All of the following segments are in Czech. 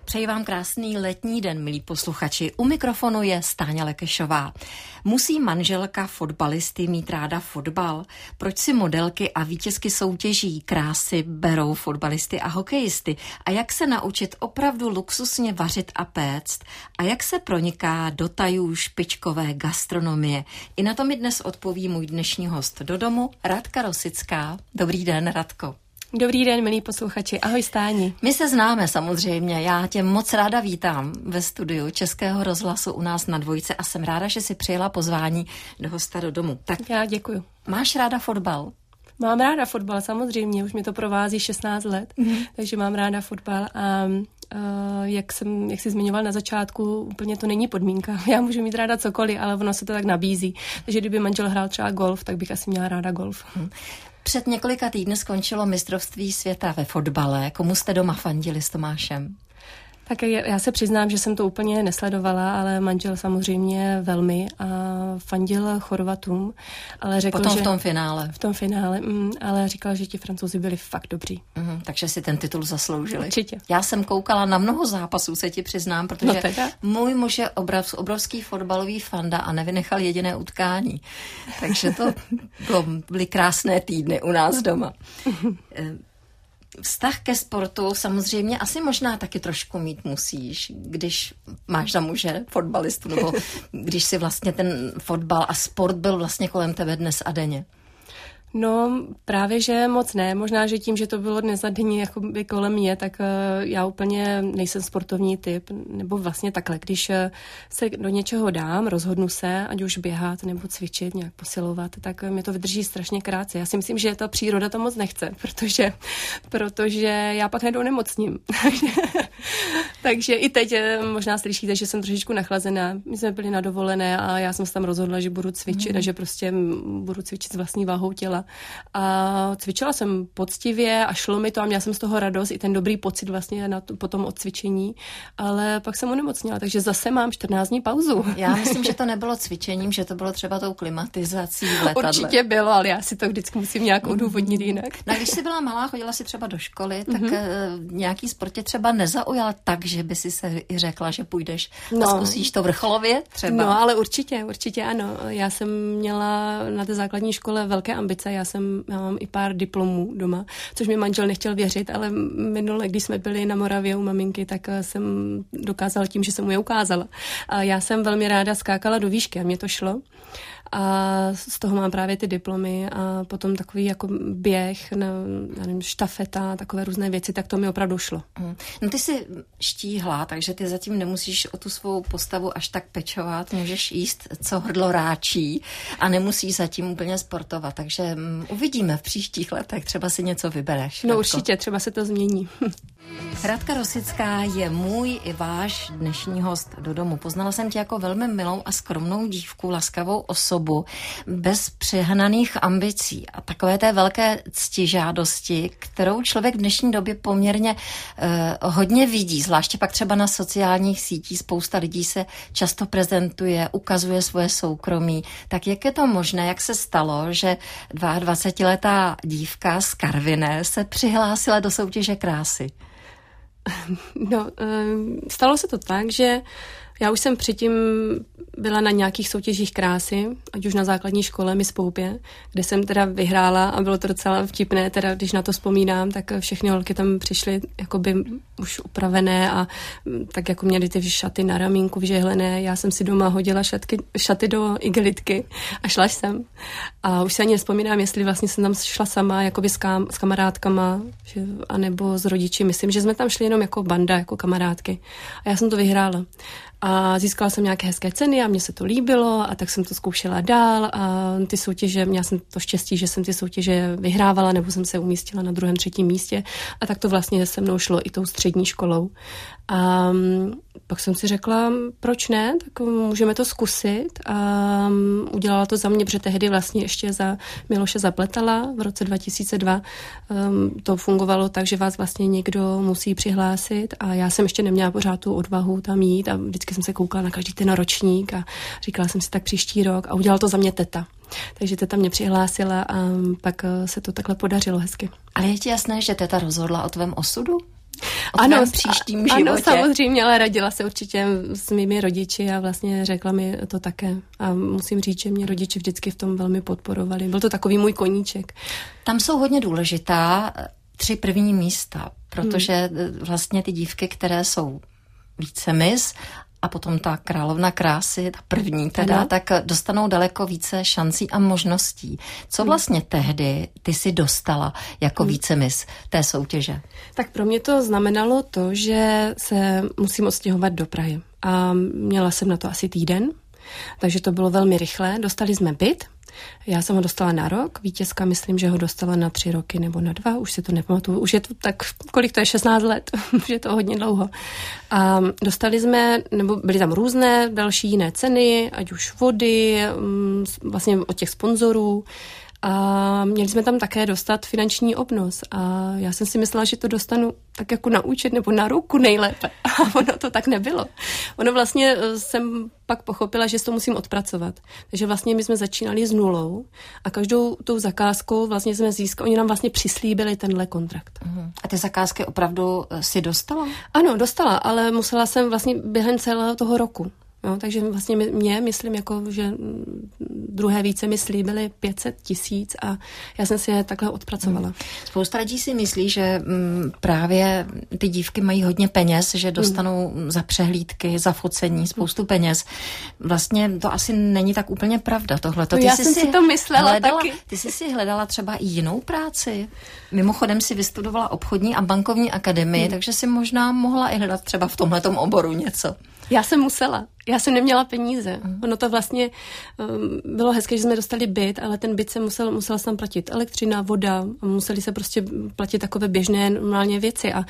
Přeji vám krásný letní den, milí posluchači. U mikrofonu je Stáňa Lekešová. Musí manželka fotbalisty mít ráda fotbal? Proč si modelky a vítězky soutěží krásy berou fotbalisty a hokejisty? A jak se naučit opravdu luxusně vařit a péct? A jak se proniká do tajů špičkové gastronomie? I na to mi dnes odpoví můj dnešní host do domu, Radka Rosická. Dobrý den, Radko. Dobrý den, milí posluchači. Ahoj, Stáni. My se známe samozřejmě. Já tě moc ráda vítám ve studiu Českého rozhlasu u nás na Dvojce a jsem ráda, že jsi přijela pozvání do hosta do domu. Tak já děkuju. Máš ráda fotbal? Mám ráda fotbal, samozřejmě. Už mi to provází 16 let, takže mám ráda fotbal a jak jsi zmiňoval na začátku, úplně to není podmínka. Já můžu mít ráda cokoliv, ale ono se to tak nabízí. Takže kdyby manžel hrál třeba golf, tak bych asi měla ráda golf. Před několika týdny skončilo mistrovství světa ve fotbale. Komu jste doma fandili s Tomášem? Tak já se přiznám, že jsem to úplně nesledovala, ale manžel samozřejmě velmi a fandil Chorvatům, ale řekl, potom že... v tom finále, ale říkal, že ti Francouzi byli fakt dobří. Takže si ten titul zasloužili. Určitě. Já jsem koukala na mnoho zápasů, se ti přiznám, protože můj muž je obrovský fotbalový fanda a nevynechal jediné utkání. Takže to byly krásné týdny u nás doma. Vztah ke sportu samozřejmě asi možná taky trošku mít musíš, když máš za muže fotbalistu, nebo když si vlastně ten fotbal a sport byl vlastně kolem tebe dnes a denně. No právě, že moc ne. Možná, že tím, že to bylo dnes a denně jakoby kolem mě, tak já úplně nejsem sportovní typ. Nebo vlastně takhle, když se do něčeho dám, rozhodnu se, ať už běhat nebo cvičit, nějak posilovat, tak mě to vydrží strašně krátce. Já si myslím, že ta příroda to moc nechce, protože já pak hned onemocním. Takže i teď možná slyšíte, že jsem trošičku nachlazená. My jsme byli na dovolené a já jsem se tam rozhodla, že budu cvičit a že prostě budu cvičit s vlastní váhou těla. A cvičila jsem poctivě a šlo mi to a měla jsem z toho radost i ten dobrý pocit vlastně po tom odcvičení, ale pak jsem onemocněla, takže zase mám 14 dní pauzu. Já myslím, že to nebylo cvičením, že to bylo třeba tou klimatizací v letadle. Určitě bylo, ale já si to vždycky musím nějak odůvodnit jinak. No, když jsi byla malá, chodila si třeba do školy, tak nějaký sport tě třeba nezaujal tak, že by si se i řekla, že půjdeš a zkusíš to vrcholově třeba? No, ale určitě ano. Já jsem měla na té základní škole velké ambice. Já mám i pár diplomů doma, což mi manžel nechtěl věřit, ale minule, když jsme byli na Moravě u maminky, tak jsem dokázala tím, že jsem mu je ukázala. A já jsem velmi ráda skákala do výšky a mě to šlo. A z toho mám právě ty diplomy a potom takový jako běh, štafeta, takové různé věci, tak to mi opravdu šlo. No ty jsi štíhlá, takže ty zatím nemusíš o tu svou postavu až tak pečovat, můžeš jíst, co hrdlo ráčí a nemusíš zatím úplně sportovat, takže uvidíme v příštích letech, třeba si něco vybereš. No určitě, třeba se to změní. Radka Rosická je můj i váš dnešní host do domu. Poznala jsem tě jako velmi milou a skromnou dívku, laskavou osobu, bez přehnaných ambicí a takové té velké ctižádosti, kterou člověk v dnešní době poměrně hodně vidí, zvláště pak třeba na sociálních sítích. Spousta lidí se často prezentuje, ukazuje svoje soukromí. Tak jak je to možné, jak se stalo, že 22letá dívka z Karviné se přihlásila do soutěže krásy? No, stalo se to tak, že já už jsem předtím byla na nějakých soutěžích krásy, ať už na základní škole Miss Poupě, kde jsem teda vyhrála a bylo to docela vtipné, teda když na to vzpomínám, tak všechny holky tam přišly jakoby už upravené a tak jako měly ty šaty na ramínku vyžehlené. Já jsem si doma hodila šaty do igelitky a šla jsem. A už se ani nevzpomínám, jestli vlastně jsem tam šla sama, jakoby s kamarádkama, anebo s rodiči. Myslím, že jsme tam šli jenom jako banda, jako kamarádky. A já jsem to vyhrála. A získala jsem nějaké hezké ceny a mně se to líbilo a tak jsem to zkoušela dál a ty soutěže, měla jsem to štěstí, že jsem ty soutěže vyhrávala nebo jsem se umístila na 2., 3. místě a tak to vlastně se mnou šlo i tou střední školou. A pak jsem si řekla, proč ne, tak můžeme to zkusit a udělala to za mě, protože tehdy vlastně ještě za Miloše Zapletala v roce 2002 to fungovalo tak, že vás vlastně někdo musí přihlásit a já jsem ještě neměla pořád tu odvahu tam jít a vždycky jsem se koukala na každý ten ročník a říkala jsem si tak příští rok a udělala to za mě teta. Takže teta mě přihlásila a pak se to takhle podařilo hezky. Ale je ti jasné, že teta rozhodla o tvém osudu? ano, příštím životě. Ano, samozřejmě, ale radila se určitě s mými rodiči a vlastně řekla mi to také. A musím říct, že mě rodiče vždycky v tom velmi podporovali. Byl to takový můj koníček. Tam jsou hodně důležitá 3 první místa, protože vlastně ty dívky, které jsou více mis a potom ta královna krásy, ta první teda, tak dostanou daleko více šancí a možností. Co vlastně tehdy ty si dostala jako více mis té soutěže? Tak pro mě to znamenalo to, že se musím odstěhovat do Prahy. A měla jsem na to asi týden, takže to bylo velmi rychlé. Dostali jsme byt. Já jsem ho dostala na rok, vítězka myslím, že ho dostala na 3 roky nebo na 2, už si to nepamatuju, už je to tak, kolik to je, 16 let, už je to hodně dlouho. A dostali jsme, nebo byly tam různé další jiné ceny, ať už vody, vlastně od těch sponzorů, a měli jsme tam také dostat finanční obnos a já jsem si myslela, že to dostanu tak jako na účet nebo na ruku nejlépe. A ono to tak nebylo. Ono vlastně jsem pak pochopila, že to musím odpracovat. Takže vlastně my jsme začínali s nulou a každou tou zakázkou vlastně jsme získali, oni nám vlastně přislíbili tenhle kontrakt. A ty zakázky opravdu si dostala? Ano, dostala, ale musela jsem vlastně během celého toho roku. No, takže vlastně myslím, jako, že druhé více mi slíbili 500 000 a já jsem si je takhle odpracovala. Spousta lidí si myslí, že právě ty dívky mají hodně peněz, že dostanou za přehlídky, za focení spoustu peněz. Vlastně to asi není tak úplně pravda tohleto. No, já jsem si to myslela taky. Ty jsi si hledala třeba i jinou práci? Mimochodem si vystudovala obchodní a bankovní akademii, takže si možná mohla i hledat třeba v tomhletom oboru něco. Já jsem musela. Já jsem neměla peníze. Ono to vlastně bylo hezké, že jsme dostali byt, ale ten byt se musela tam platit elektřina, voda, museli se prostě platit takové běžné normálně věci a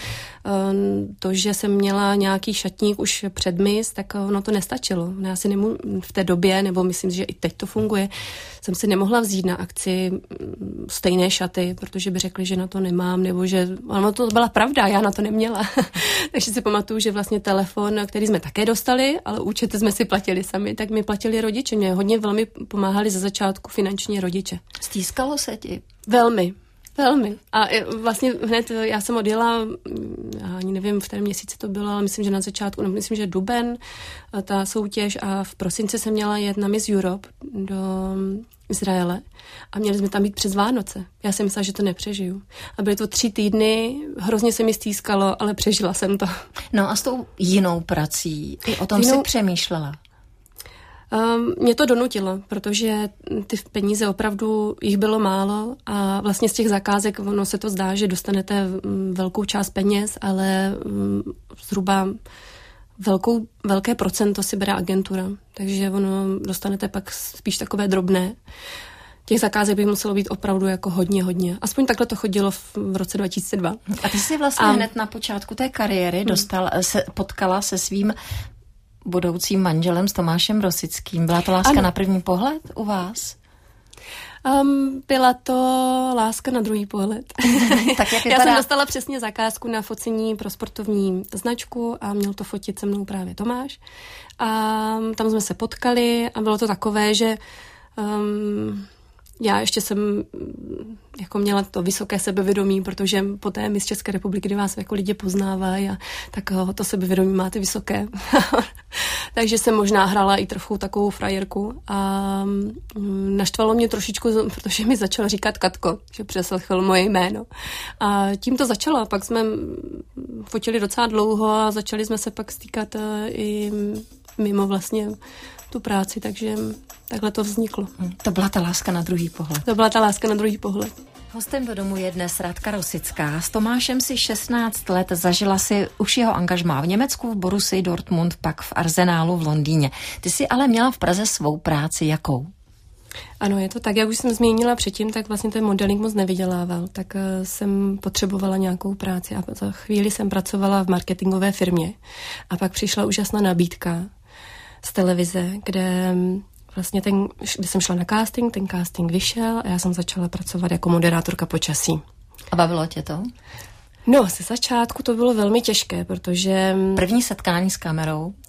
to, že jsem měla nějaký šatník už před mis, tak ono to nestačilo. Já si v té době, nebo myslím, že i teď to funguje, jsem si nemohla vzít na akci stejné šaty, protože by řekli, že na to nemám, nebo že ono to byla pravda, já na to neměla. Takže si pamatuju, že vlastně telefon, který jsme také dostali, ale účet jsme si platili sami, tak mi platili rodiče. Mě hodně velmi pomáhali ze začátku finančně rodiče. Stýskalo se ti? Velmi. Velmi. A vlastně hned já jsem odjela, já ani nevím, v kterém měsíci to bylo, ale myslím, že na začátku, no, myslím, že duben, ta soutěž a v prosinci jsem měla jet na Miss Europe do Izraele a měli jsme tam být přes Vánoce. Já jsem myslela, že to nepřežiju. A byly to 3 týdny, hrozně se mi stýskalo, ale přežila jsem to. No a s tou jinou prací, i o tom si přemýšlela? Mě to donutilo, protože ty peníze opravdu jich bylo málo a vlastně z těch zakázek ono se to zdá, že dostanete velkou část peněz, ale zhruba velké procento si bere agentura, takže ono dostanete pak spíš takové drobné. Těch zakázek by muselo být opravdu jako hodně. Aspoň takhle to chodilo v roce 2002. A ty jsi vlastně hned na počátku té kariéry potkala se svým budoucím manželem, s Tomášem Rosickým. Byla to láska na první pohled u vás? Byla to láska na druhý pohled. Tak jak Já jsem dostala přesně zakázku na focení pro sportovní značku a měl to fotit se mnou právě Tomáš. A tam jsme se potkali a bylo to takové, že já ještě jsem jako měla to vysoké sebevědomí, protože po té Miss České republiky, kdy vás jako lidi poznávají, a tak to sebevědomí máte vysoké. Takže jsem možná hrála i trochu takovou frajerku a naštvalo mě trošičku, protože mi začal říkat Katko, že přeslechl moje jméno. A tím to začalo. Pak jsme fotili docela dlouho a začali jsme se pak stýkat i mimo vlastně tu práci, takže takhle to vzniklo. To byla ta láska na druhý pohled. To byla ta láska na druhý pohled. Hostem do domu je dnes Radka Rosická. S Tomášem si 16 let, zažila si už jeho angažmá v Německu, v Borussii Dortmund, pak v Arsenálu v Londýně. Ty jsi ale měla v Praze svou práci jakou? Ano, je to tak, jak už jsem zmínila předtím, tak vlastně ten modeling moc nevydělával, tak jsem potřebovala nějakou práci a za chvíli jsem pracovala v marketingové firmě a pak přišla úžasná nabídka z televize, kde vlastně když jsem šla na casting, ten casting vyšel a já jsem začala pracovat jako moderátorka počasí. A bavilo tě to? No, ze začátku to bylo velmi těžké, protože... První setkání s kamerou?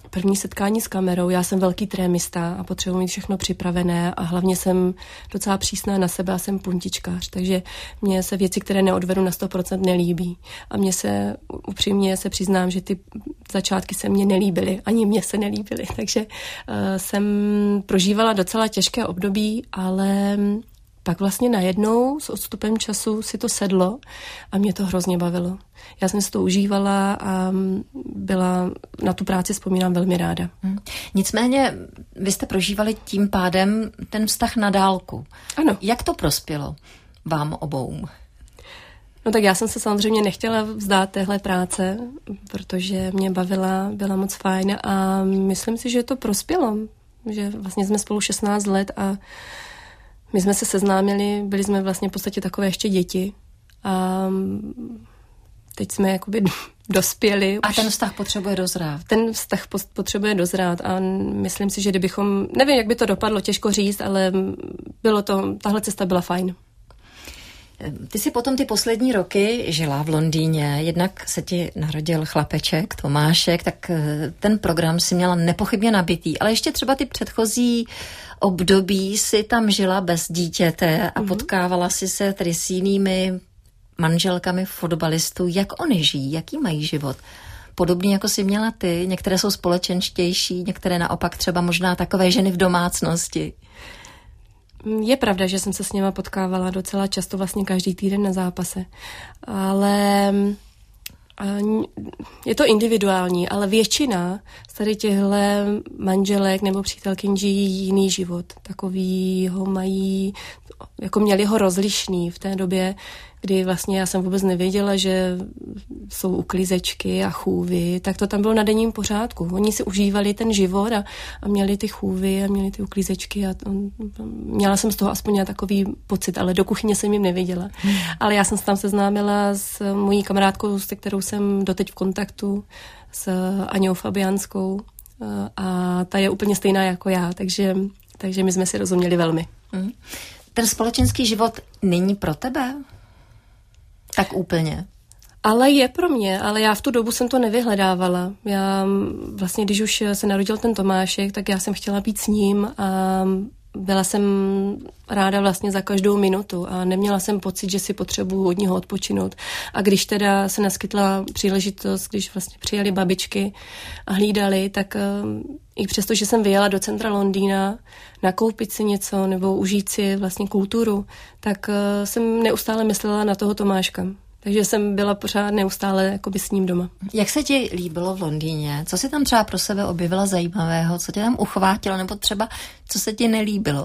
první setkání s kamerou. Já jsem velký trémista a potřebuji mít všechno připravené a hlavně jsem docela přísná na sebe a jsem puntičkář, takže mně se věci, které neodvedu na 100% nelíbí. A upřímně se přiznám, že ty začátky se mně nelíbily, ani mně se nelíbily, takže jsem prožívala docela těžké období, ale pak vlastně najednou s odstupem času si to sedlo a mě to hrozně bavilo. Já jsem si to užívala a na tu práci vzpomínám velmi ráda. Nicméně vy jste prožívali tím pádem ten vztah na dálku. Ano. Jak to prospělo vám obou? No tak já jsem se samozřejmě nechtěla vzdát téhle práce, protože mě bavila, byla moc fajn a myslím si, že to prospělo. Že vlastně jsme spolu 16 let a my jsme se seznámili, byli jsme vlastně v podstatě takové ještě děti a teď jsme jakoby dospěli. A ten vztah potřebuje dozrát. Ten vztah potřebuje dozrát a myslím si, že kdybychom, nevím, jak by to dopadlo, těžko říct, ale tahle cesta byla fajn. Ty jsi potom ty poslední roky žila v Londýně, jednak se ti narodil chlapeček, Tomášek, tak ten program si měla nepochybně nabitý, ale ještě třeba ty předchozí období si tam žila bez dítěte a potkávala si se tedy s jinými manželkami fotbalistů. Jak oni žijí, jaký mají život? Podobný jako jsi měla ty, některé jsou společenštější, některé naopak třeba možná takové ženy v domácnosti. Je pravda, že jsem se s něma potkávala docela často, vlastně každý týden na zápase, ale je to individuální, ale většina z tady těchto manželek nebo přítelkyň žijí jiný život. Takový ho mají, jako měli ho rozlišný v té době, kdy vlastně já jsem vůbec nevěděla, že jsou uklízečky a chůvy, tak to tam bylo na denním pořádku. Oni si užívali ten život a měli ty chůvy a měli ty uklízečky a měla jsem z toho aspoň takový pocit, ale do kuchyně jsem jim neviděla. Ale já jsem se tam seznámila s mojí kamarádkou, s kterou jsem doteď v kontaktu, s Aňou Fabianskou a ta je úplně stejná jako já, takže my jsme si rozuměli velmi. Ten společenský život není pro tebe? Tak úplně. Ale je pro mě, ale já v tu dobu jsem to nevyhledávala. Já vlastně, když už se narodil ten Tomášek, tak já jsem chtěla být s ním a byla jsem ráda vlastně za každou minutu a neměla jsem pocit, že si potřebuji od něho odpočinout. A když teda se naskytla příležitost, když vlastně přijeli babičky a hlídali, tak i přesto, že jsem vyjela do centra Londýna nakoupit si něco nebo užít si vlastně kulturu, tak jsem neustále myslela na toho Tomáška. Takže jsem byla pořád neustále jakoby s ním doma. Jak se ti líbilo v Londýně? Co jsi tam třeba pro sebe objevila zajímavého? Co tě tam uchvátilo? Nebo třeba co se ti nelíbilo?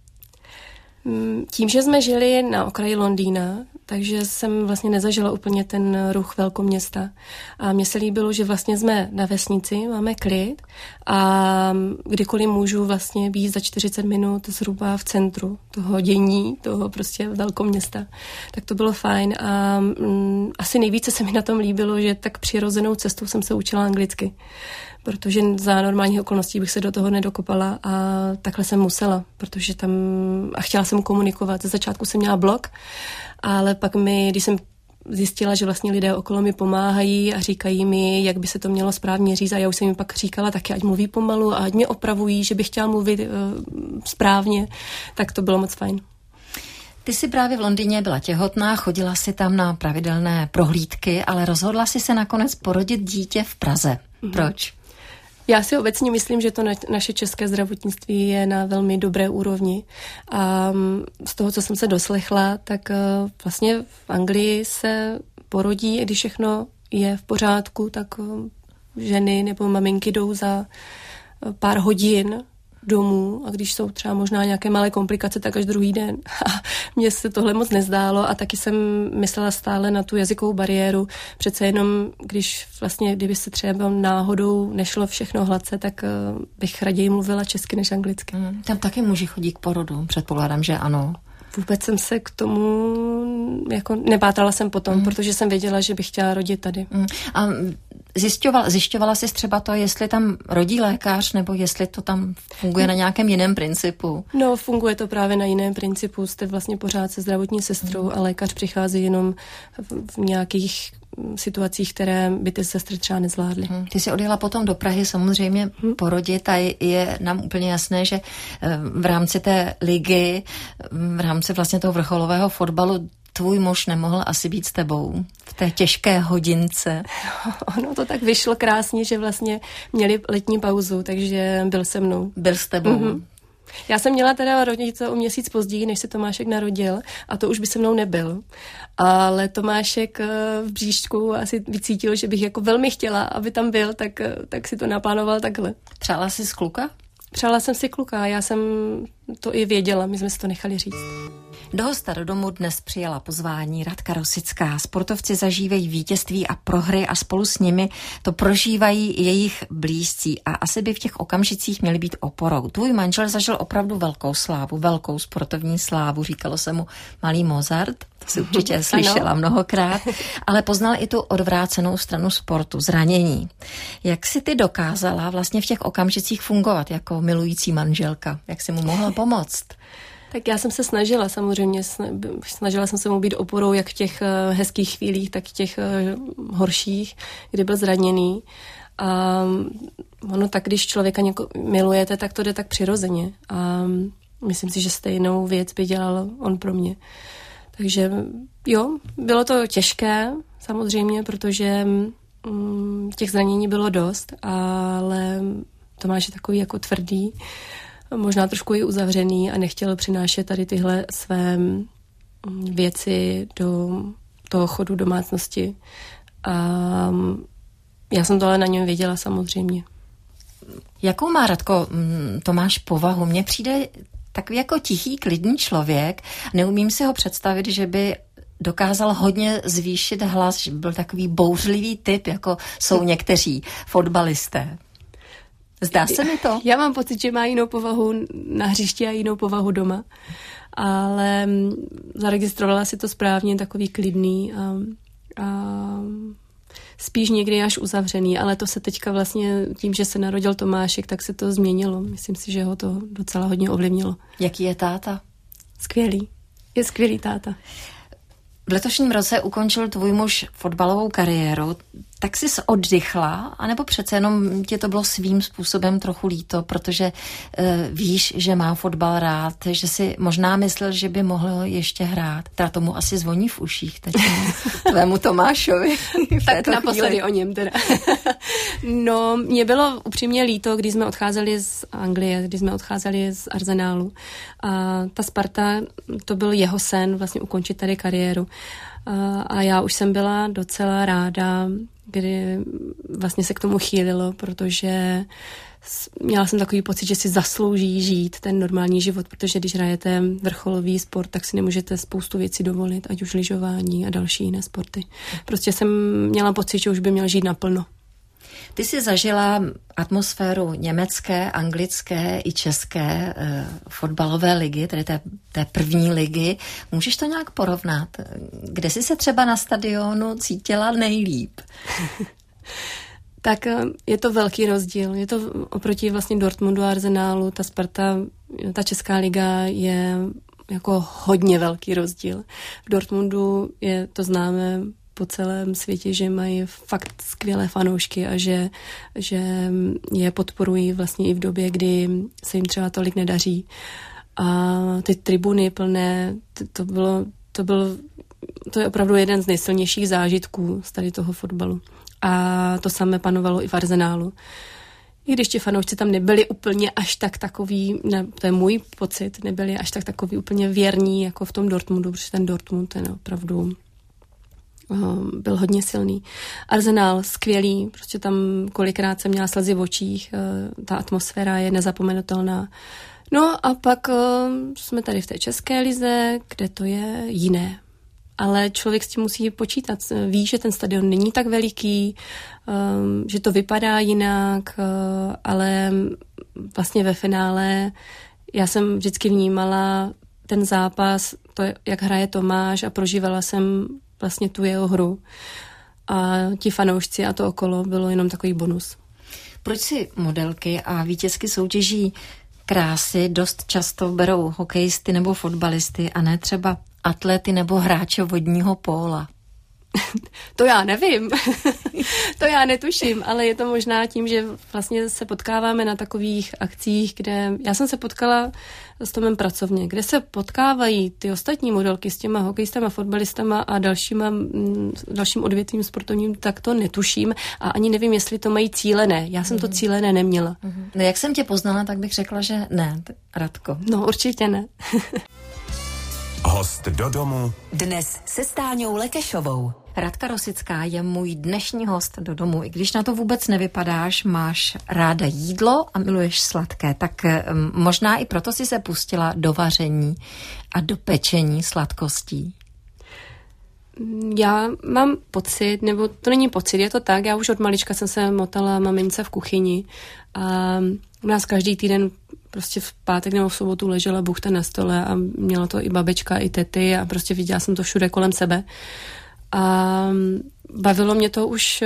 Tím, že jsme žili na okraji Londýna, takže jsem vlastně nezažila úplně ten ruch velkoměsta. A mně se líbilo, že vlastně jsme na vesnici, máme klid a kdykoliv můžu vlastně být za 40 minut zhruba v centru toho dění, toho prostě velkoměsta. Tak to bylo fajn a asi nejvíce se mi na tom líbilo, že tak přirozenou cestou jsem se učila anglicky. Protože za normálních okolností bych se do toho nedokopala a takhle jsem musela, protože tam a chtěla jsem komunikovat. Ze začátku jsem měla blog, ale pak když jsem zjistila, že vlastně lidé okolo mi pomáhají a říkají mi, jak by se to mělo správně říct a já už jsem jim pak říkala taky, ať mluví pomalu a ať mě opravují, že bych chtěla mluvit správně, tak to bylo moc fajn. Ty jsi právě v Londýně byla těhotná, chodila si tam na pravidelné prohlídky, ale rozhodla si se nakonec porodit dítě v Praze. Proč? Já si obecně myslím, že to naše české zdravotnictví je na velmi dobré úrovni. A z toho, co jsem se doslechla, tak vlastně v Anglii se porodí, když všechno je v pořádku, tak ženy nebo maminky jdou za pár hodin domů a když jsou třeba možná nějaké malé komplikace, tak až druhý den. A mně se tohle moc nezdálo a taky jsem myslela stále na tu jazykovou bariéru. Přece jenom, kdyby se třeba náhodou nešlo všechno hladce, tak bych raději mluvila česky než anglicky. Tam taky muži chodí k porodu, předpokládám, že ano. Vůbec jsem se k tomu, nepátrala jsem potom, protože jsem věděla, že bych chtěla rodit tady. A zjišťovala jsi třeba to, jestli tam rodí lékař, nebo jestli to tam funguje na nějakém jiném principu? No, funguje to právě na jiném principu. Jste vlastně pořád se zdravotní sestrou a lékař přichází jenom v nějakých situacích, které by ty sestry třeba nezvládly. Ty jsi odjela potom do Prahy samozřejmě porodit a je nám úplně jasné, že v rámci té ligy, v rámci vlastně toho vrcholového fotbalu tvůj muž nemohl asi být s tebou v té těžké hodince. Ono to tak vyšlo krásně, že vlastně měli letní pauzu, takže byl se mnou. Byl s tebou. Já jsem měla teda rodit o měsíc později, než se Tomášek narodil a to už by se mnou nebyl. Ale Tomášek v bříšku asi vycítil, že bych jako velmi chtěla, aby tam byl, tak si to naplánoval takhle. Přála jsi z kluka? Přála jsem si kluka, já jsem to i věděla, my jsme si to nechali říct. Do hosta do domu dnes přijela pozvání Radka Rosická. Sportovci zažívají vítězství a prohry a spolu s nimi to prožívají jejich blízcí a asi by v těch okamžicích měli být oporou. Tvůj manžel zažil opravdu velkou slávu, velkou sportovní slávu, říkalo se mu malý Mozart, to si určitě slyšela mnohokrát, ale poznal i tu odvrácenou stranu sportu, zranění. Jak si ty dokázala vlastně v těch okamžicích fungovat jako milující manželka? Jak si mu mohla pomoct? Tak já jsem se snažila samozřejmě, snažila jsem se mu být oporou jak v těch hezkých chvílích, tak v těch horších, kdy byl zraněný. A ono tak, když člověka milujete, tak to jde tak přirozeně. A myslím si, že stejnou věc by dělal on pro mě. Takže jo, bylo to těžké samozřejmě, protože těch zranění bylo dost, ale Tomáš je takový jako tvrdý, možná trošku i uzavřený a nechtěl přinášet tady tyhle své věci do toho chodu domácnosti. A já jsem to ale na něm věděla samozřejmě. Jakou má, Radko, Tomáš povahu? Mně přijde takový jako tichý, klidný člověk. Neumím si ho představit, že by dokázal hodně zvýšit hlas, že byl takový bouřlivý typ, jako jsou někteří fotbalisté. Zdá se mi to? Já mám pocit, že má jinou povahu na hřišti a jinou povahu doma, ale zaregistrovala si to správně, takový klidný a spíš někdy až uzavřený, ale to se teďka vlastně tím, že se narodil Tomášek, tak se to změnilo. Myslím si, že ho to docela hodně ovlivnilo. Jaký je táta? Skvělý. Je skvělý táta. V letošním roce ukončil tvůj muž fotbalovou kariéru, tak jsi oddychla, anebo přece jenom tě to bylo svým způsobem trochu líto, protože víš, že má fotbal rád, že si možná myslel, že by mohl ještě hrát. Teda tomu asi zvoní v uších teď tvému Tomášovi. Tak naposledy o něm teda. No, mě bylo upřímně líto, když jsme odcházeli z Anglie, když jsme odcházeli z Arsenálu. A ta Sparta, to byl jeho sen vlastně ukončit tady kariéru. A já už jsem byla docela ráda, kdy vlastně se k tomu chýlilo, protože měla jsem takový pocit, že si zaslouží žít ten normální život, protože když hrajete vrcholový sport, tak si nemůžete spoustu věcí dovolit, ať už lyžování a další jiné sporty. Prostě jsem měla pocit, že už by měl žít naplno. Ty jsi zažila atmosféru německé, anglické i české fotbalové ligy, tedy té první ligy. Můžeš to nějak porovnat? Kde jsi se třeba na stadionu cítila nejlíp? Tak je to velký rozdíl. Je to oproti vlastně Dortmundu a Arsenálu. Ta Sparta, ta česká liga je jako hodně velký rozdíl. V Dortmundu to známe po celém světě, že mají fakt skvělé fanoušky a že je podporují vlastně i v době, kdy se jim třeba tolik nedaří. A ty tribuny plné, to je opravdu jeden z nejsilnějších zážitků z tady toho fotbalu. A to samé panovalo i v Arsenálu. I když ti fanoušci tam nebyli úplně až tak takový, to je můj pocit, nebyli až tak takový úplně věrní jako v tom Dortmundu, protože ten Dortmund ten opravdu byl hodně silný. Arsenal skvělý, prostě tam kolikrát jsem měla slzy v očích, ta atmosféra je nezapomenutelná. No a pak jsme tady v té české lize, kde to je jiné. Ale člověk s tím musí počítat. Ví, že ten stadion není tak veliký, že to vypadá jinak, ale vlastně ve finále já jsem vždycky vnímala ten zápas, to, jak hraje Tomáš a prožívala jsem vlastně tu jeho hru. A ti fanoušci a to okolo bylo jenom takový bonus. Proč si modelky a vítězky soutěží krásy dost často berou hokejisty nebo fotbalisty a ne třeba atlety nebo hráče vodního póla? To já nevím, to já netuším, ale je to možná tím, že vlastně se potkáváme na takových akcích, kde já jsem se potkala s Tomem pracovně, kde se potkávají ty ostatní modelky s těma hokejistama, fotbalistama a dalším odvětvím sportovním, tak to netuším a ani nevím, jestli to mají cílené. Já jsem to cílené neměla. No, jak jsem tě poznala, tak bych řekla, že ne, Radko. No určitě ne. Host do domu dnes se Stáňou Lekešovou. Radka Rosická je můj dnešní host do domu. I když na to vůbec nevypadáš, máš ráda jídlo a miluješ sladké, tak možná i proto si se pustila do vaření a do pečení sladkostí. Já mám pocit, nebo to není pocit, je to tak, já už od malička jsem se motala mamince v kuchyni a u nás každý týden prostě v pátek nebo v sobotu ležela buchta na stole a měla to i babička, i tety a prostě viděla jsem to všude kolem sebe. A bavilo mě to už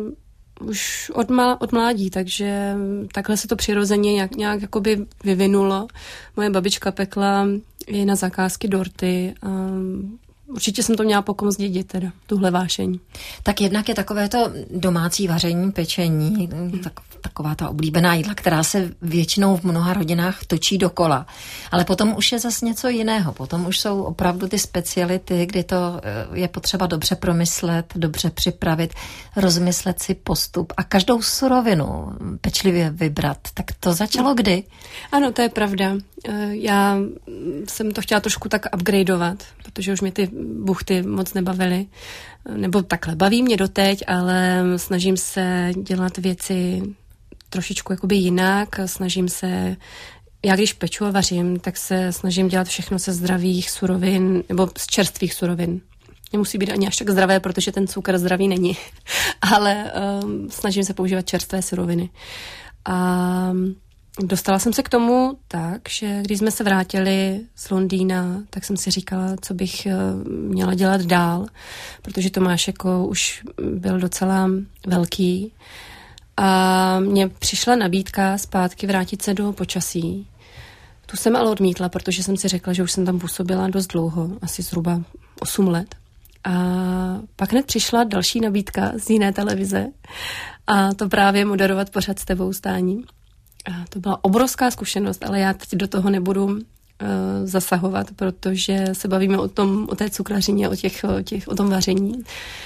od mládí, takže takhle se to přirozeně nějak jakoby vyvinulo. Moje babička pekla i na zakázky dorty a určitě jsem to měla po kom zdědit, teda, tuhle vášeň. Tak jednak je takové to domácí vaření, pečení, taková ta oblíbená jídla, která se většinou v mnoha rodinách točí dokola. Ale potom už je zase něco jiného. Potom už jsou opravdu ty speciality, kdy to je potřeba dobře promyslet, dobře připravit, rozmyslet si postup a každou surovinu pečlivě vybrat. Tak to začalo kdy? Ano, to je pravda. Já jsem to chtěla trošku tak upgradeovat, protože už mě ty buchty moc nebavily. Nebo takhle, baví mě doteď, ale snažím se dělat věci trošičku jakoby jinak. Snažím se, já když peču a vařím, tak se snažím dělat všechno ze zdravých surovin, nebo z čerstvých surovin. Nemusí být ani až tak zdravé, protože ten cukr zdravý není. Ale snažím se používat čerstvé suroviny. A dostala jsem se k tomu tak, že když jsme se vrátili z Londýna, tak jsem si říkala, co bych měla dělat dál, protože Tomáš jako už byl docela velký a mně přišla nabídka zpátky vrátit se do počasí. Tu jsem ale odmítla, protože jsem si řekla, že už jsem tam působila dost dlouho, asi zhruba 8 let. A pak hned přišla další nabídka z jiné televize a to právě moderovat pořad S tebou, Stání. A to byla obrovská zkušenost, ale já teď do toho nebudu zasahovat, protože se bavíme o té cukrařině, o tom vaření.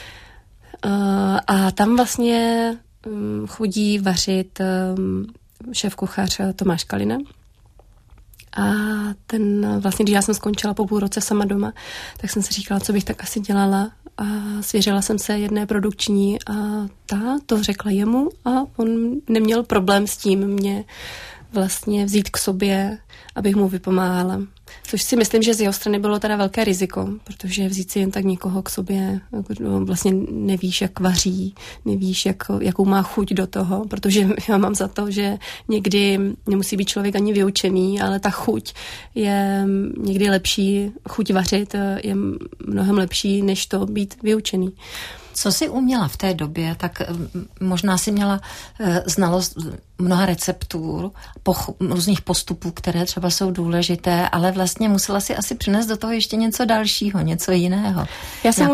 A tam vlastně chodí vařit šéfkuchař Tomáš Kalina. A ten vlastně, když já jsem skončila po půl roce sama doma, tak jsem si říkala, co bych tak asi dělala. A svěřila jsem se jedné produkční a ta to řekla jemu a on neměl problém s tím mě vlastně vzít k sobě, abych mu vypomáhala. Což si myslím, že z jeho strany bylo teda velké riziko, protože vzít si jen tak někoho k sobě, vlastně nevíš, jak vaří, nevíš, jakou má chuť do toho, protože já mám za to, že někdy nemusí být člověk ani vyučený, ale ta chuť je někdy lepší, chuť vařit je mnohem lepší, než to být vyučený. Co jsi uměla v té době, tak možná si měla znalost mnoha receptur, různých postupů, které třeba jsou důležité, ale vlastně musela si asi přinést do toho ještě něco dalšího, něco jiného. Já jsem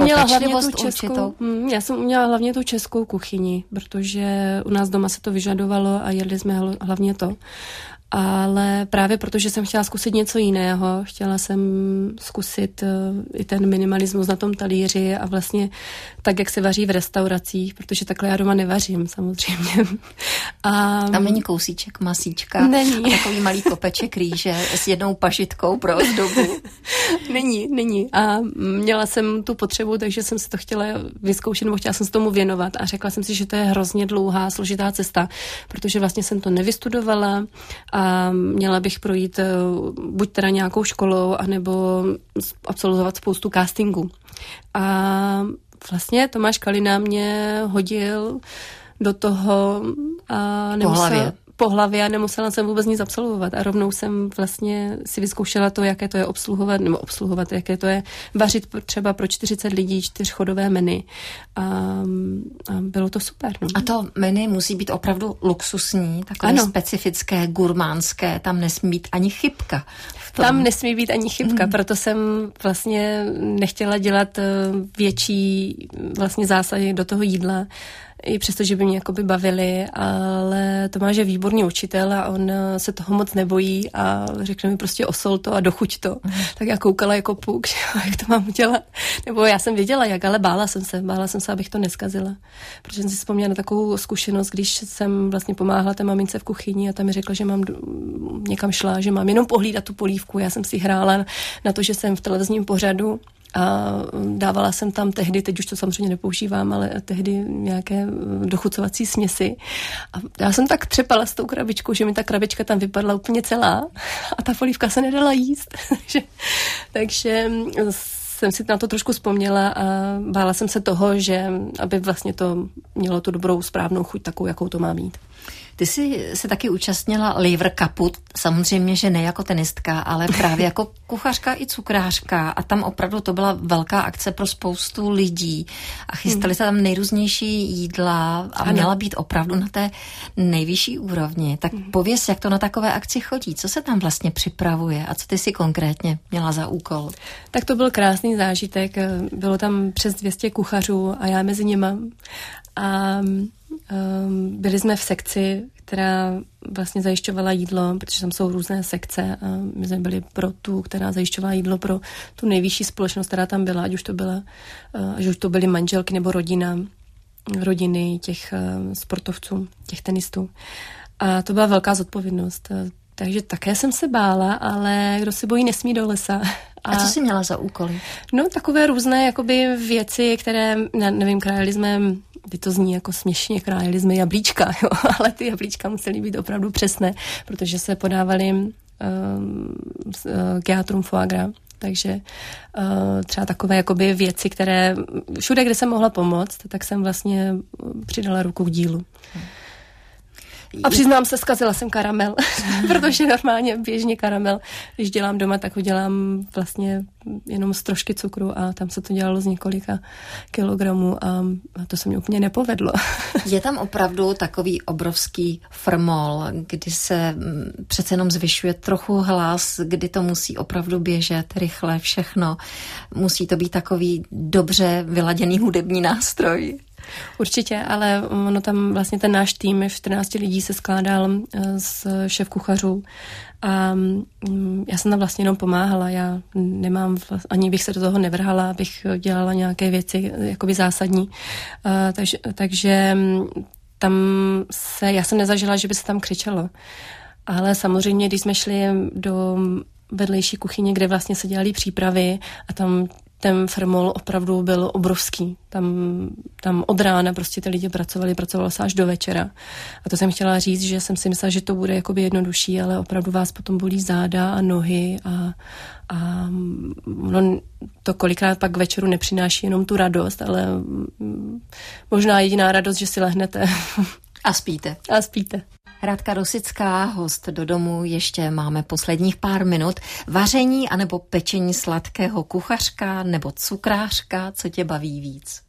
uměla hlavně tu českou kuchyni, protože u nás doma se to vyžadovalo a jedli jsme hlavně to. Ale právě protože jsem chtěla zkusit něco jiného, chtěla jsem zkusit i ten minimalismus na tom talíři a vlastně tak, jak se vaří v restauracích, protože takhle já doma nevařím samozřejmě. Tam není kousíček masíčka, není. A takový malý kopeček rýže s jednou pažitkou pro ozdobu. Není. A měla jsem tu potřebu, takže jsem si to chtěla vyzkoušet, nebo chtěla jsem se tomu věnovat a řekla jsem si, že to je hrozně dlouhá, složitá cesta, protože vlastně jsem to nevystudovala a měla bych projít buď teda nějakou školou, anebo absolvovat spoustu castingů. A vlastně Tomáš Kalina mě hodil do toho a po hlavě a nemusela jsem vůbec nic absolvovat a rovnou jsem vlastně si vyzkoušela to, jaké to je obsluhovat, jaké to je vařit třeba pro 40 lidí 4chodové menu a bylo to super. No. A to menu musí být opravdu luxusní, takové specifické, gurmánské, tam nesmí být ani chybka. Tam nesmí být ani chybka, proto jsem vlastně nechtěla dělat větší vlastně zásahy do toho jídla, i přesto, že by mě jakoby bavili, ale Tomáš je výborný učitel a on se toho moc nebojí a řekne mi prostě osol to a dochuť to. Tak já koukala jako puk, jak to mám udělat. Nebo já jsem věděla jak, ale bála jsem se, abych to neskazila. Protože jsem si vzpomněla na takovou zkušenost, když jsem vlastně pomáhala té mamince v kuchyni a tam mi řekla, že mám někam šla, že mám jenom pohlídat tu polívku. Já jsem si hrála na to, že jsem v televizním pořadu a dávala jsem tam tehdy, teď už to samozřejmě nepoužívám, ale tehdy nějaké dochucovací směsi. A já jsem tak třepala s tou krabičkou, že mi ta krabička tam vypadla úplně celá a ta polívka se nedala jíst. takže jsem si na to trošku vzpomněla a bála jsem se toho, že aby vlastně to mělo tu dobrou správnou chuť takovou, jakou to má mít. Ty jsi se taky účastnila Lever Cupu, samozřejmě, že ne jako tenistka, ale právě jako kuchařka i cukrářka a tam opravdu to byla velká akce pro spoustu lidí a chystali se tam nejrůznější jídla a měla být opravdu na té nejvyšší úrovni. Tak pověz, jak to na takové akci chodí, co se tam vlastně připravuje a co ty si konkrétně měla za úkol? Tak to byl krásný zážitek, bylo tam přes 200 kuchařů a já mezi nima a byli jsme v sekci, která vlastně zajišťovala jídlo, protože tam jsou různé sekce a my jsme byli pro tu, která zajišťovala jídlo pro tu nejvyšší společnost, která tam byla, ať už to byly manželky nebo rodiny těch sportovců, těch tenistů. A to byla velká zodpovědnost. Takže také jsem se bála, ale kdo se bojí, nesmí do lesa. A co jsi měla za úkoly? No, takové různé jakoby věci, které, nevím, krájeli jsme, ty to zní jako směšně, krájeli jsme jablíčka, jo, ale ty jablíčka musely být opravdu přesné, protože se podávaly geatrum foie gras. Takže třeba takové jakoby věci, které všude, kde jsem mohla pomoct, tak jsem vlastně přidala ruku k dílu. A přiznám se, zkazila jsem karamel, protože normálně běžně karamel, když dělám doma, tak ho dělám vlastně jenom z trošky cukru a tam se to dělalo z několika kilogramů a to se mi úplně nepovedlo. Je tam opravdu takový obrovský frmol, kdy se přece jenom zvyšuje trochu hlas, kdy to musí opravdu běžet rychle všechno. Musí to být takový dobře vyladěný hudební nástroj. Určitě, ale ono tam vlastně ten náš tým 14 lidí se skládal z šéfkuchařů a já jsem tam vlastně jenom pomáhala. Já nemám, ani bych se do toho nevrhala, abych dělala nějaké věci jakoby zásadní. Takže tam já jsem nezažila, že by se tam křičelo. Ale samozřejmě, když jsme šli do vedlejší kuchyně, kde vlastně se dělaly přípravy a tam ten frmol opravdu byl obrovský. Tam od rána prostě ty lidi pracovalo se až do večera. A to jsem chtěla říct, že jsem si myslela, že to bude jakoby jednodušší, ale opravdu vás potom bolí záda a nohy a no, to kolikrát pak k večeru nepřináší jenom tu radost, ale možná jediná radost, že si lehnete. A spíte. Radka Rosická, host do domu, ještě máme posledních pár minut. Vaření anebo pečení sladkého, kuchařka nebo cukrářka, co tě baví víc?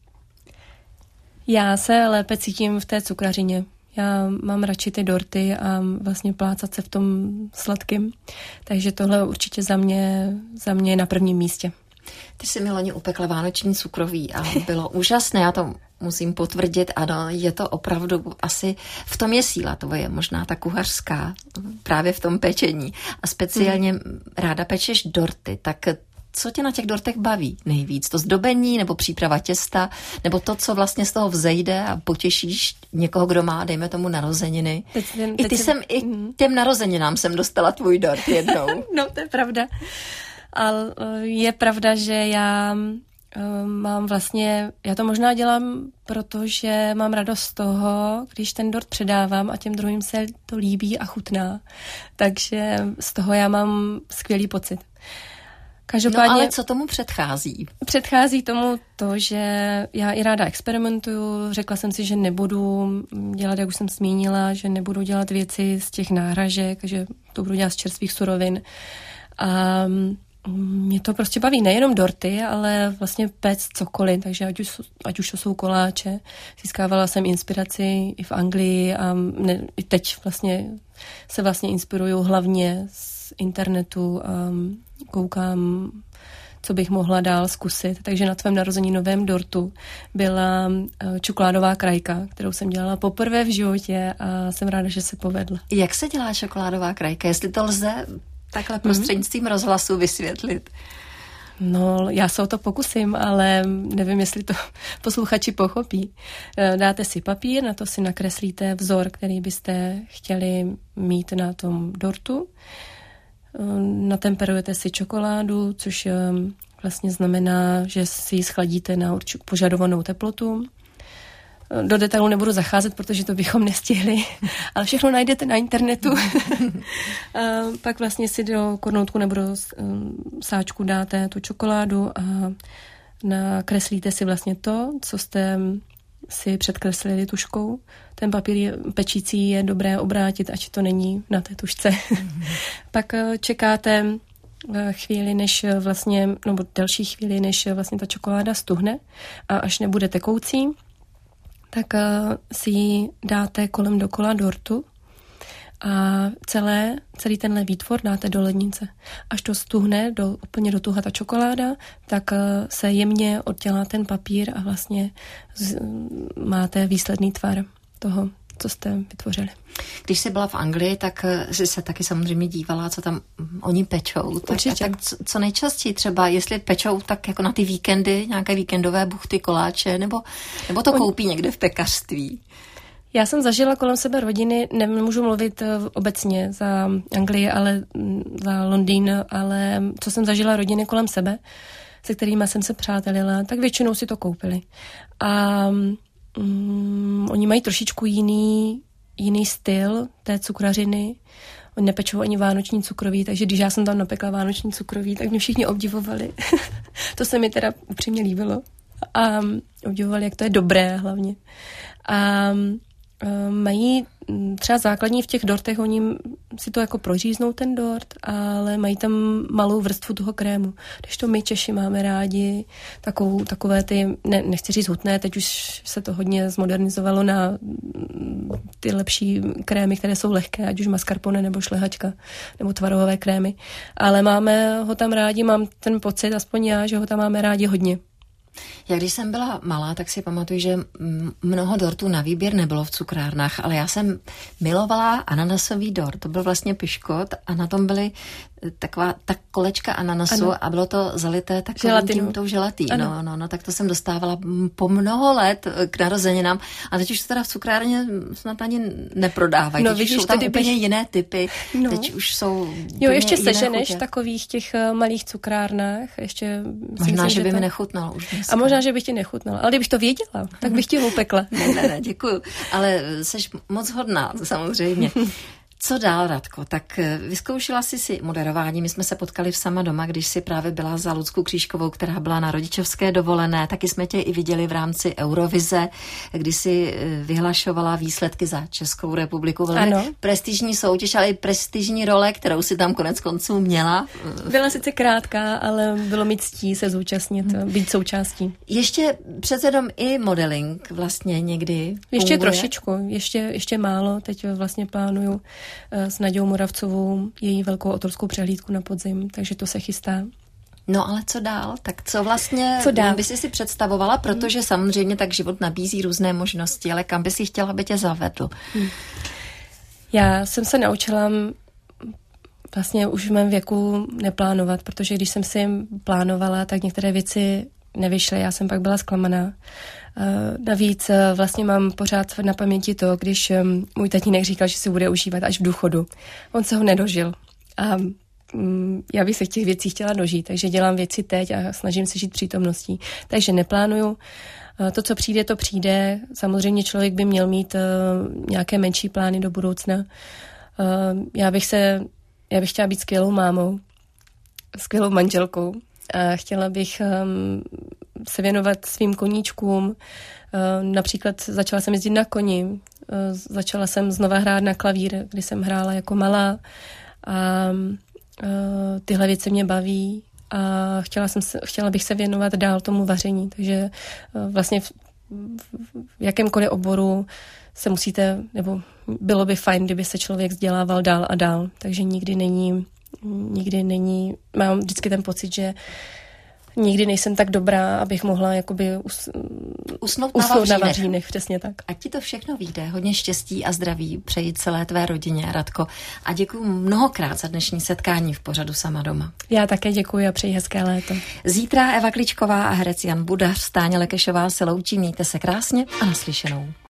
Já se lépe cítím v té cukrařině. Já mám radši ty dorty a vlastně plácat se v tom sladkým. Takže tohle určitě za mě je na prvním místě. Ty jsi mi loni upekla vánoční cukroví a bylo úžasné, já to musím potvrdit, ano, je to opravdu asi, v tom je síla tvoje, možná ta kuchařská, právě v tom pečení. A speciálně ráda pečeš dorty, tak co tě na těch dortech baví nejvíc? To zdobení nebo příprava těsta, nebo to, co vlastně z toho vzejde a potěšíš někoho, kdo má, dejme tomu, narozeniny? I těm narozeninám jsem dostala tvůj dort jednou. No, to je pravda. Ale je pravda, že já mám vlastně, já to možná dělám, protože mám radost z toho, když ten dort předávám a těm druhým se to líbí a chutná. Takže z toho já mám skvělý pocit. Každopádně, no ale co tomu předchází? Předchází tomu to, že já i ráda experimentuju. Řekla jsem si, že nebudu dělat, jak už jsem zmínila, že nebudu dělat věci z těch náhražek, že to budu dělat z čerstvých surovin. A mě to prostě baví, nejenom dorty, ale vlastně péct cokoliv, takže ať už to jsou koláče. Získávala jsem inspiraci i v Anglii a i teď se inspiruju hlavně z internetu a koukám, co bych mohla dál zkusit. Takže na tvém narozeninovém dortu byla čokoládová krajka, kterou jsem dělala poprvé v životě a jsem ráda, že se povedla. Jak se dělá čokoládová krajka? Jestli to lze takhle prostřednictvím rozhlasu vysvětlit? No, já se o to pokusím, ale nevím, jestli to posluchači pochopí. Dáte si papír, na to si nakreslíte vzor, který byste chtěli mít na tom dortu. Natemperujete si čokoládu, což vlastně znamená, že si ji schladíte na požadovanou teplotu. Do detailu nebudu zacházet, protože to bychom nestihli, ale všechno najdete na internetu. Pak vlastně si do kornoutku nebo do sáčku dáte tu čokoládu a nakreslíte si vlastně to, co jste si předkreslili tuškou. Ten papír pečící je dobré obrátit, ať to není na té tušce. Pak čekáte chvíli, než nebo delší chvíli, než vlastně ta čokoláda stuhne a až nebude tekoucí, tak si ji dáte kolem dokola dortu a celý tenhle výtvor dáte do lednice. Až to stuhne, úplně do tuha ta čokoláda, tak se jemně oddělá ten papír a vlastně máte výsledný tvar toho, co jste vytvořili. Když jsi byla v Anglii, tak jsi se taky samozřejmě dívala, co tam oni pečou. Tak co nejčastěji třeba, jestli pečou tak jako na ty víkendy, nějaké víkendové buchty, koláče, nebo to koupí někde v pekařství? Já jsem zažila kolem sebe rodiny, nemůžu mluvit obecně za Anglii, ale za Londýn, ale co jsem zažila rodiny kolem sebe, se kterými jsem se přátelila, tak většinou si to koupili. A oni mají trošičku jiný styl té cukrařiny. Oni nepečou ani vánoční cukroví, takže když já jsem tam napekla vánoční cukroví, tak mě všichni obdivovali. To se mi teda upřímně líbilo. A obdivovali, jak to je dobré hlavně. A mají třeba základní v těch dortech, oni si to jako proříznou ten dort, ale mají tam malou vrstvu toho krému. Když to my Češi máme rádi, takové ty, nechci říct hutné, teď už se to hodně zmodernizovalo na ty lepší krémy, které jsou lehké, ať už mascarpone nebo šlehačka, nebo tvarohové krémy. Ale máme ho tam rádi, mám ten pocit, aspoň já, že ho tam máme rádi hodně. Já když jsem byla malá, tak si pamatuju, že mnoho dortů na výběr nebylo v cukrárnách, ale já jsem milovala ananasový dort. To byl vlastně piškot a na tom byly taková kolečka ananasu, ano. A bylo to zalité takovým tou želatí. No, tak to jsem dostávala po mnoho let k narozeninám a teď už to teda v cukrárně snad ani neprodávají. No, teď vidíš, už jsou tam úplně jiné typy. No. Teď už jsou ještě seženeš v takových těch malých cukrárnách. Ještě možná, že by mi nechutnalo už dneska. A možná, že bych ti nechutnala. Ale kdybych to věděla, tak bych ti ho upekla. Ne, děkuju. Ale seš moc hodná, samozřejmě. Co dál, Radko? Tak vyzkoušela jsi si moderování. My jsme se potkali v Sama doma, když jsi právě byla za Lucku Křížkovou, která byla na rodičovské dovolené. Taky jsme tě i viděli v rámci Eurovize, kdy jsi vyhlašovala výsledky za Českou republiku. Velmi prestižní soutěž, ale i prestižní role, kterou si tam konec konců měla. Byla sice krátká, ale bylo mi ctí se zúčastnit, být součástí. Ještě přece jenom i modeling vlastně někdy ještě funguje. Trošičku, ještě málo. Teď vlastně plánuju s Naďou Moravcovou její velkou autorskou přehlídku na podzim, takže to se chystá. No ale co dál? Tak co dál by si představovala, protože samozřejmě tak život nabízí různé možnosti, ale kam by si chtěla, aby tě zavedl? Já jsem se naučila vlastně už v mém věku neplánovat, protože když jsem si plánovala, tak některé věci nevyšly. Já jsem pak byla zklamaná. Navíc vlastně mám pořád na paměti to, když můj tatínek říkal, že si bude užívat až v důchodu. On se ho nedožil. A já bych se těch věcí chtěla dožít, takže dělám věci teď a snažím se žít přítomností. Takže neplánuju. To, co přijde, to přijde. Samozřejmě člověk by měl mít nějaké menší plány do budoucna. Já bych chtěla být skvělou mámou skvělou manželkou a chtěla bych se věnovat svým koníčkům. Například začala jsem jezdit na koni, začala jsem znova hrát na klavír, kdy jsem hrála jako malá a tyhle věci mě baví a chtěla bych se věnovat dál tomu vaření, takže vlastně v jakémkoliv oboru se musíte, nebo bylo by fajn, kdyby se člověk vzdělával dál a dál, takže nikdy není, mám vždycky ten pocit, že nikdy nejsem tak dobrá, abych mohla jakoby usnout na vavřínech, přesně tak. Ať ti to všechno vyjde, hodně štěstí a zdraví přeji celé tvé rodině, Radko. A děkuji mnohokrát za dnešní setkání v pořadu Sama doma. Já také děkuji a přeji hezké léto. Zítra Eva Kličková a herec Jan Budař, Stáňa Lekešová se loučí, mějte se krásně a naslyšenou.